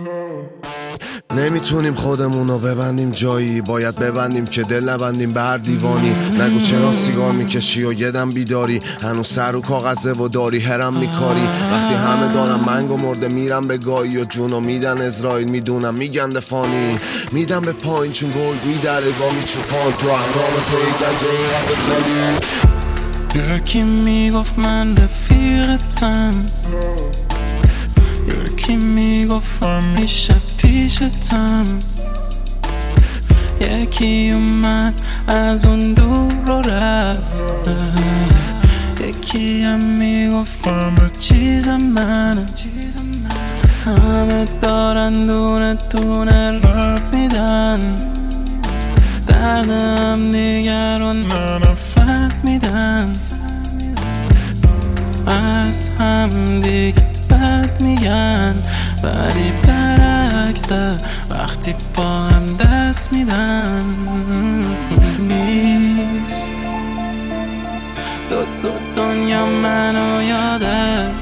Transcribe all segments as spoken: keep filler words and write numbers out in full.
نمیتونیم خودمونو ببندیم جایی، باید ببندیم که دل نبندیم به هر دیوانی. نگو چرا سیگار میکشی و یه دم بیداری، هنوز سر و کاغذه و داری هرم میکاری. وقتی همه دارم منگ و مرده میرم به گایی و جونو میدن اسرائیل، میدونم میگن دفانی. میدم به پایین چون گل میدره با میچوپان تو احرام پیگن جایی به خالی. یکی میگفت من رفیقتم، یکی میگفت همیشه پیشتم، یکی اومد از اون دور و رفت، یکی هم میگفت همه چیز منه. همه دارن دونه دونه رب میدن، دردم دیگرون منو فهمیدن، از هم دیگه بد میگن، ولی برعکسه وقتی با هم دست میدن. نیست دو دو دنیا منو یادش،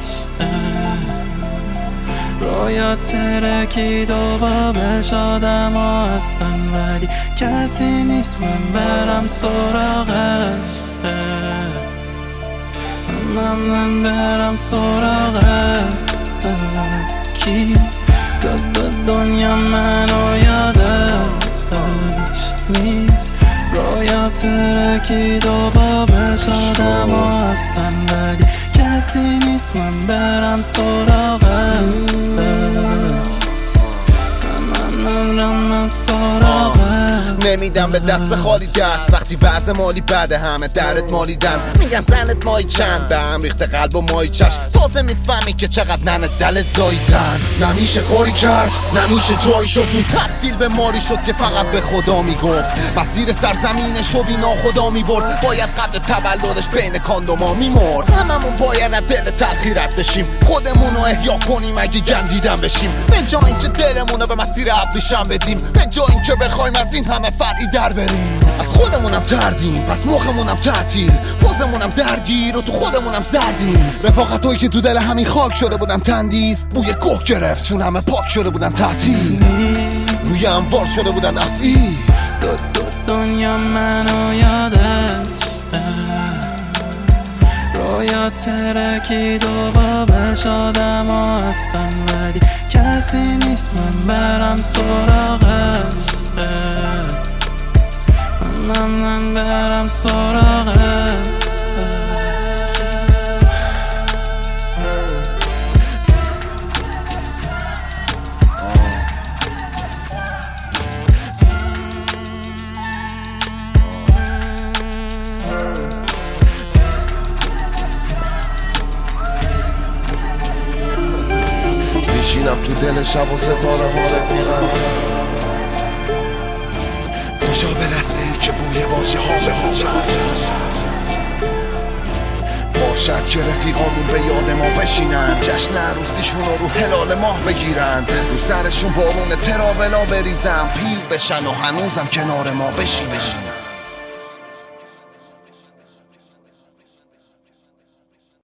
رویا ترکید و بابش آدم ها هستن، ولی کسی نیست من برم سراغش، من من برم سراغش. کی دو دو دنیا منو یادش نیست، رویا ترکید و بابش آدم ها هستن، ولی کسی نیست من برم سراغش، من من من سراغش. نمیدم به دست خالی دست وقتی وضع مالی بده، همه درت مالیدن، میگن زنت مایی چند، به هم ریخته قلب و مایی چشم، تازه میفهمی که چقدر ننه دل زایدن. نمیشه کاری کرد، نمیشه جایی شد، اون تبدیل به ماری شد که فقط به خدا میگفت، مسیر سرزمینش و بینا خدا میبرد، باید قبل تولدش بین کاندوما میمرد. هممون باید از دل تلخیرت بشیم، خودمونو احیا کنیم اگه گندیدن بشیم، به جای اینکه دلمونو به مسیر ابریشم بدیم، به جای اینکه بخوایم از این همه فرعی در بریم. از خودمونم تردیم پس مخمونم تعطیل، پوزمونم درگیر و تو خودمونم زردیم. رفاقتایی که تو دل همین خاک شده بودن تندیس، بوی گوه گرفت چون همه پاک شده بودن تعطیل، روی اموال شده بودن افعی. دو دو دنیا منو یادش، رویا ترکید و بابش آدم ها هستن، ولی کسی نیست من برم سراغش، من من برم سراغش. میشینم تو دل شب و ستاره ها رفیقم، خوشا به لحظه که بوی واژه ها به ها باشد که رفیقامون به یاد ما بشینن، جشن عروسیشون رو رو هلال ماه بگیرن، رو سرشون بارون تراولا بریزم، پیر بشن و هنوزم کنار ما بشینن.